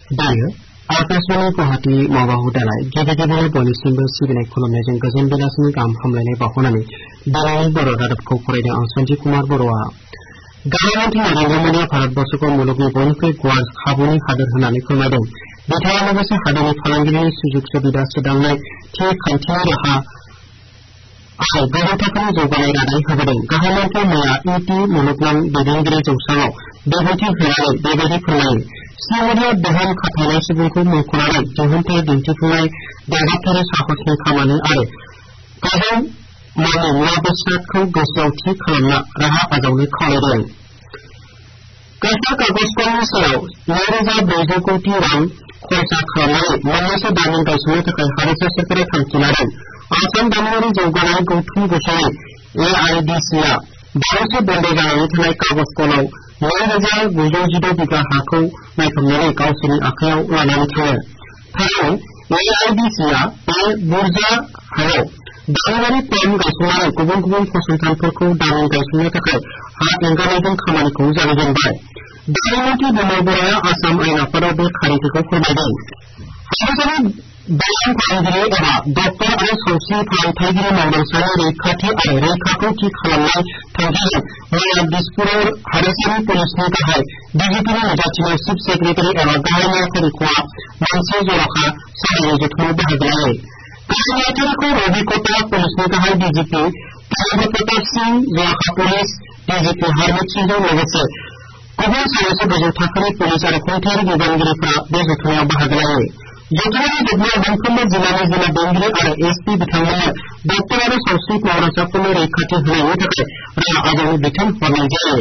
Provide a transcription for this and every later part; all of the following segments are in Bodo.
दायो आकाशवाणी गुवाहाटी मावबाहु दालाय गिबि बयनिसिमबो सिबिनाय खुलुमनायजों गोजोन बेलासिनि गाहाम हामलायनाय बावहरनानै दिनैनि बर' रादाबखौ फरायदों आं सन्जिब कुमार बर'आ। गाहाय मन्थ्रि नरेन्द्र मोदीआ भारतबर्षखौ मुलुगनि बयनिख्रुइ गुवार खाबुनि हादोर होननानै फोरमायदों। बिथाङा लोगोसे हादोरनि फालांगिरिनि सुजुग सुबिदा सोदांनाय थि खान्थिनि राहा आरो गोजौ थाखोनि जौगानाय रादाय होबोदों। गाहाय मन्थ्रि मैया इउटि मुलुगनां दैदेनगिरि जौसाङाव बिबुंथि होनानै बेबायदि फोरमायो। श्री मोदीआ दोहोन खाथायनाय सुबुंखौ मुंख'नानै दिहुनथाय दिन्थिफुंनाय देरहासार साहसनि खामानि आरो गाहाय मालनि मुवा बेसादखौ गोसोआव थि खालामना राहा आजावनो खावलायदों। गासै कागज कलनि सायाव 9,400 कोटि रां खरसा खालामनानै मोननैसो दारिमिन गायसननो थाखाय हादोरसा सोरखारा थांखि लादों। आसाम दारिमिनारि जौगानाय गौथुम गसंनि AIDCआ बावैसो बन्द जानानै थानाय कागज कलआव 9,916 बिघा हाखौ नायफामनानै गावसोरनि आखायाव लानानै थाङो। थारैनो AIDCआ बे बुरजा हायाव दारिमिनारि प्लान्ट गायसननानै गुबुन गुबुन फसंथानफोरखौ दारिमिन गायसननो थाखाय हा एंगारनायजों खामानिखौ जागायजेनबाय। दारिमिन मन्थ्रि बिमल बर'आ आसाम आयेन आफादाव बे खारिथिखौ फोरमायदों। हादोरसानि बेराम फाहामगिरि एबा डक्टर आरो सावस्रि फाहामथायगिरि मावदांसानि रैखाथि आरो रैखाखौ थि खालामनाय थांखिजों मैया दिसपुराव हादोरसानि पुलिसनि गाहाय DGPनि नुजाथिनायाव चिफ सेक्रेटारि एबा गाहाय नेहाथारिखौ मोनसे जर'खा सावरायनाय जथुमाव बाहागो लायो। गाहाय नेहाथारिखौ रबिकटा पुलिसनि गाहाय DGP तेजेन्द्र प्रताप सिंह, जर'खा पुलिस DGP हारमित सिंहजों लोगोसे गुबुन सानैसो गोजौ थाखोनि पुलिस आरो खुंथायारि बिबानगिरिफोरा बे जथुमायाव बाहागो लायो। जथुमानि जोबनायाव मोनफ्रोमबो जिल्लानि जिल्ला बेंगिरि आरो SP बिथांमोननो डक्टर आरो सावस्रि मावदांसाफोरनो रैखाथि होनायनि थाखाय राहा आजावनो बिथोन हरनाय जायो।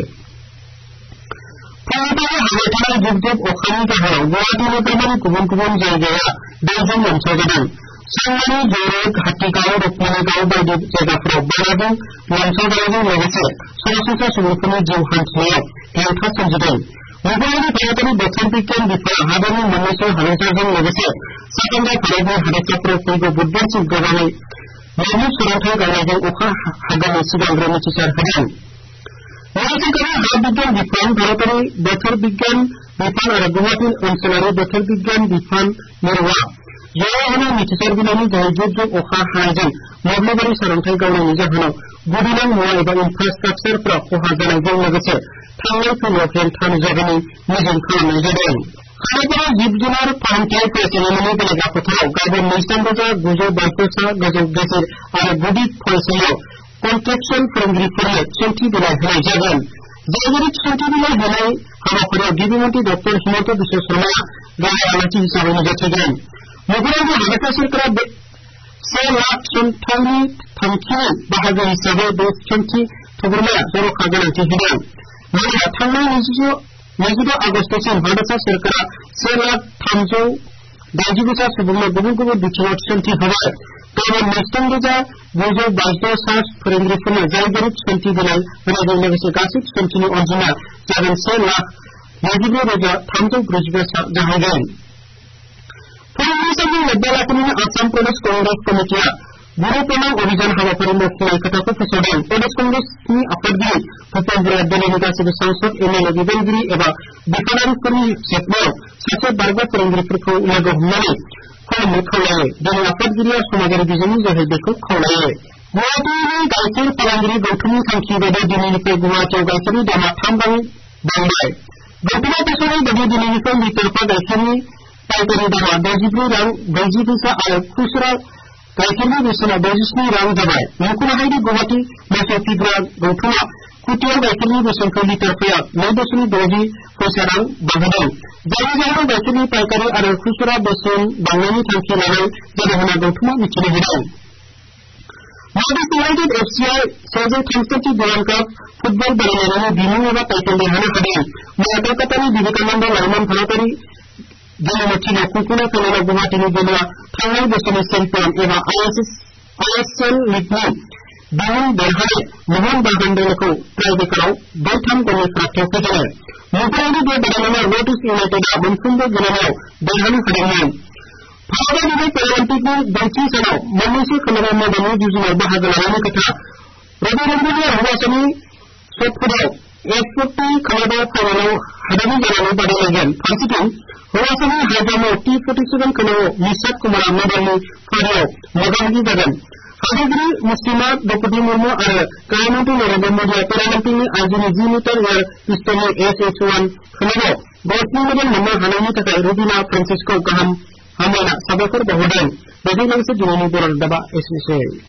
फुंनिफ्रायनो हाबाय थानाय जुब जुब अखानि जाहोनाव गुवाहाटी नोगोरमानि गुबुन गुबुन जायगाया दैजों लोमसावजादों। सांगानि, जरग, हाटीगाव, रुक्मिणीगाव बायदि जायगाफोराव बालाजों लोमसावजानायजों लोगोसे सरासनस्रा सुबुंफोरनि जिउ हान्थिनायाव हेंथा सोमजिदों। मुलुगनाङारि भारतारि बोथोर बिगियान बिफाना हादरनि मोननैसो हादोरसाजों लोगोसे सा-सानजा भारतनि हादोरसाफोराव फैगौ बुधबारसिम गोबाङै मोब्लिब सोलोंथाइ गायनायजों अखा हागोननि सिगांग्रो मिथिसार होदों। भारत सरकारनि हा बिगियान बिफान, भारतारि बोथोर बिगियान बिफान आरो गुवाहाटी ओनसोलारि बोथोर बिगियान बिफान मिरुआ जयै होनाय मिथिसार बिलाइनि जोहै जुब जुब अखा हानायजों मोब्लिबारि सारन्थाइ गावनायनि जाहोनाव गुदिनां मुवा एबा इनफ्रास्ट्राक्चारफोरा खहा जानायजों लोगोसे थांलाय फैलायाव हेंथा नुजागोननि मिजिं खालामनाय जादों। खानायपारा जिब जुनार फाहामथाय फरायसालिमानि गेलेग्रा फोथाराव गाबोन 9,952 गोजौ गेजेर आरो गुदि फरायसालियाव कन्ट्रेक्सन फोरोंगिरिफोरनो थिसनथि बिलाइ होनाय जागोन। जायगायारि थिसनथि बिलाइ होनाय हाबाफारियाव गिबि मन्थ्रि डक्टर हिमन्त बिश्व शर्माया गाहाय आलासि हिसाबै नुजाथिगोन। मुगुरावबो हादोरसा सोरखारा 1 लाख थिसनथायनि थांखिनि बाहागो हिसाबै बे थिसनथि थुबुरमाया जर'खा गोनांथि होदों। मानोना थांनाय 22 आगस्तसिम हादोरसा सोरखारा 1,389,000 सुबुंनो गुबुन गुबुन बिथिङाव थिसनथि होबाय। गाबोन 9,952 सा फोरोंगिरिफोरनो जायगायारि थिसनथि बिलाइ होनायजों लोगोसे गासै थिसनथिनि अनजिमा जागोन 1,22,345 जाहैगोन। फोरोंगिरि सानजों लोब्बा लाखिनानै आसाम प्रदेश कंग्रेस कमिटिया गुरु प्रणाम अभियान हाबाफारि मावफुंनाय खोथाखौ फोसावदों। प्रदेश कंग्रेसनि आफादगिरि भुपेन बराया दिल्लीनि गासैबो सांसद, MLA बिबानगिरि एबा बिफानारिफोरनि जोबनायाव सासे बारग' फोरोंगिरिफोरखौ लोगो हमनानै खुलुमनो खावलायो। दिनै आफादगिरिया समाजारि बिजोंनि जोहै बेखौ खावलायो। गुवाहाटीनि गाइखेर फालांगिरि गौथुमनि थांखि बायदि दिनैनिफ्राय गुवाहाटीयाव गाइखेरनि दामा 3 रां बांबाय। गौथुमा फोसावनाय बायदि दिनैनिफ्राय लिटारफा गाइखेरनि पाइकारि दामा 64 रां 40 फैसा आरो खुस्रा गाइखेरनि बेसेना 67 रां जाबाय। मख'नो हायोदि गुवाहाटी मोसौ फिग्रा गौथुमा कुटियाव गाइखेरनि बेसेनखौ लिटारफायाव 9.60 फैसा रां बांहोदों। जायनि जाहोनाव गाइखेरनि पाइकारि आरो खुस्रा बेसेन बांनायनि थांखि लानाय जादों होनना गौथुमा मिथिनो होदों। नर्थ-इस्ट इउनाइटेड FCआ 163 दुरान्ड काप फुटबल बादायलायनायनि बिमुं एबा टाइटेल देरहानो हादों। मैया कलकातानि विवेकानन्द लाइमोन भारतारि गेलेमु थिलियाव खुंफुंनाय फाइनालाव गुवाहाटीनि गेलेआ थांनाय बोसोरनि चेम्पियन एबा ISL लीगनि बिमुं देरहानाय मोहन बागान दोलोखौ टाइब्रेकाराव 2-3 गलनि फारागथियाव फेजेनो। मुंख'नायनि बे बादायलायनायाव नर्थ-इस्ट इउनाइटेडआ मोनफ्रोमबो गेलेनायाव देरहानो हादोंमोन। भारतआ दिनै पेरालिम्पिकनि 2थि सानाव मोननैसो खोलोबाव मेडेलनि जुजिनायाव बाहागो लानायनि खोथा। रबिबारनि हौवासानि शटपुटआव F40 खालादा फाइनालाव हादाबि जानानै बादायलायगोन। फारसेथिं हौवासानि हाइजामाव T47 खोलोआव निषाद कुमारा मेडेलनि फारियाव मोगा-मोगि जागोन। हादोरगिरि मुस्लिमा द्रौपदी मुर्मु आरो गाहाय मन्त्रि नरेन्द्र मदिया पेरालिम्पिकनि आइजोनि 10 मिटार एयार पिस्तलनि SS1 खोलोआव ब्रन्जनि मेडेल मोननो हानायनि थाखाय रुबिना फ्रेन्सिसखौ गाहाम हामलायना साबायखर बावहरदों। बेजों लोगोसे दिनैनि बर' रादाबा एसेनोसै।